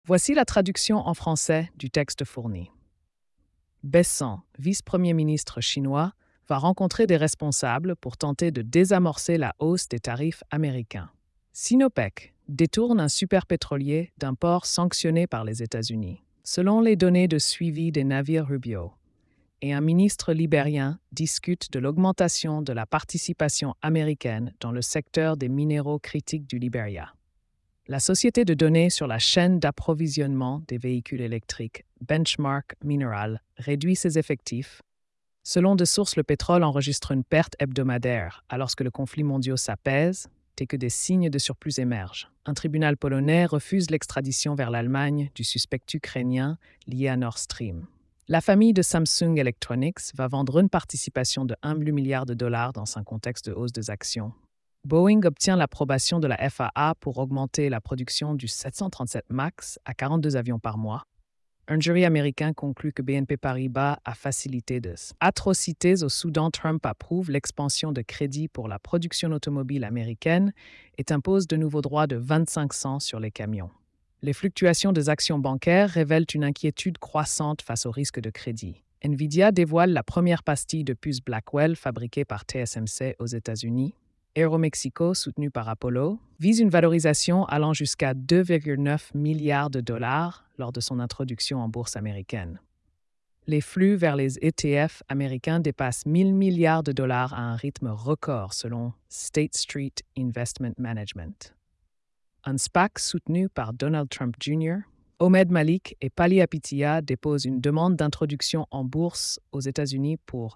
Voici la traduction en français du texte fourni. Bessant, vice-premier ministre chinois, va rencontrer des responsables pour tenter de désamorcer la hausse des tarifs américains. Sinopec détourne un superpétrolier d'un port sanctionné par les États-Unis, selon les données de suivi des navires Rubio. Et un ministre libérien discute de l'augmentation de la participation américaine dans le secteur des minéraux critiques du Libéria. La société de données sur la chaîne d'approvisionnement des véhicules électriques Benchmark Mineral réduit ses effectifs. Selon des sources, le pétrole enregistre une perte hebdomadaire alors que le conflit mondial s'apaise et que des signes de surplus émergent. Un tribunal polonais refuse l'extradition vers l'Allemagne du suspect ukrainien lié à Nord Stream. La famille de Samsung Electronics va vendre une participation de 1 milliard de dollars dans un contexte de hausse des actions. Boeing obtient l'approbation de la FAA pour augmenter la production du 737 MAX à 42 avions par mois. Un jury américain conclut que BNP Paribas a facilité des atrocités au Soudan. Trump approuve l'expansion de crédits pour la production automobile américaine et impose de nouveaux droits de 25 cents sur les camions. Les fluctuations des actions bancaires révèlent une inquiétude croissante face au risque de crédit. Nvidia dévoile la première pastille de puce Blackwell fabriquée par TSMC aux États-Unis. Aeromexico, soutenu par Apollo, vise une valorisation allant jusqu'à 2,9 milliards de dollars lors de son introduction en bourse américaine. Les flux vers les ETF américains dépassent 1000 milliards de dollars à un rythme record selon State Street Investment Management. Un SPAC soutenu par Donald Trump Jr., Omed Malik et Pali Apitia déposent une demande d'introduction en bourse aux États-Unis pour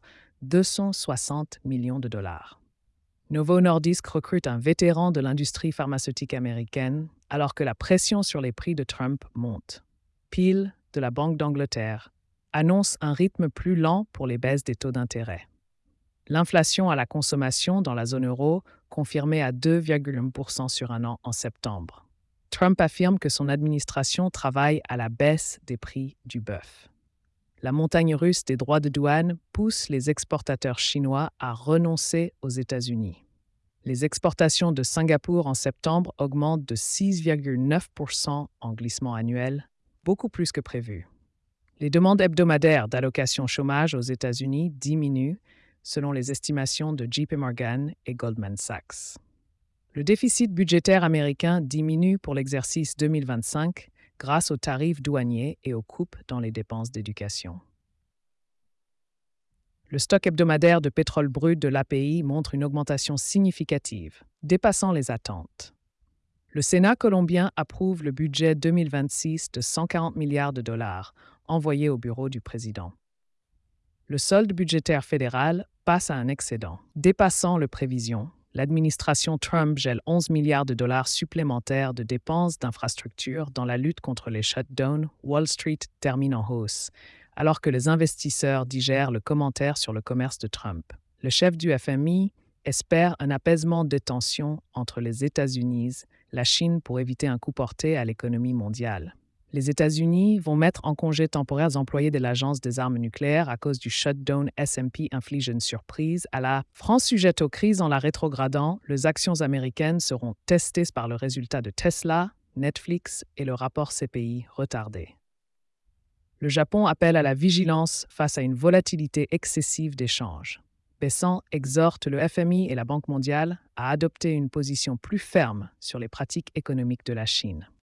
260 millions de dollars. Novo Nordisk recrute un vétéran de l'industrie pharmaceutique américaine alors que la pression sur les prix de Trump monte. Peel, de la Banque d'Angleterre, annonce un rythme plus lent pour les baisses des taux d'intérêt. L'inflation à la consommation dans la zone euro confirmée à 2,1% sur un an en septembre. Trump affirme que son administration travaille à la baisse des prix du bœuf. La montagne russe des droits de douane pousse les exportateurs chinois à renoncer aux États-Unis. Les exportations de Singapour en septembre augmentent de 6,9% en glissement annuel, beaucoup plus que prévu. Les demandes hebdomadaires d'allocation chômage aux États-Unis diminuent, selon les estimations de JP Morgan et Goldman Sachs. Le déficit budgétaire américain diminue pour l'exercice 2025 grâce aux tarifs douaniers et aux coupes dans les dépenses d'éducation. Le stock hebdomadaire de pétrole brut de l'API montre une augmentation significative, dépassant les attentes. Le Sénat colombien approuve le budget 2026 de 140 milliards de dollars envoyé au bureau du président. Le solde budgétaire fédéral passe à un excédent. Dépassant les prévisions, l'administration Trump gèle 11 milliards de dollars supplémentaires de dépenses d'infrastructures dans la lutte contre les shutdowns. Wall Street termine en hausse, alors que les investisseurs digèrent le commentaire sur le commerce de Trump. Le chef du FMI espère un apaisement des tensions entre les États-Unis et la Chine pour éviter un coup porté à l'économie mondiale. Les États-Unis vont mettre en congé temporaire les employés de l'Agence des armes nucléaires à cause du shutdown. S&P inflige une surprise à la France sujette aux crises en la rétrogradant. Les actions américaines seront testées par le résultat de Tesla, Netflix et le rapport CPI retardé. Le Japon appelle à la vigilance face à une volatilité excessive des changes. Bessant exhorte le FMI et la Banque mondiale à adopter une position plus ferme sur les pratiques économiques de la Chine.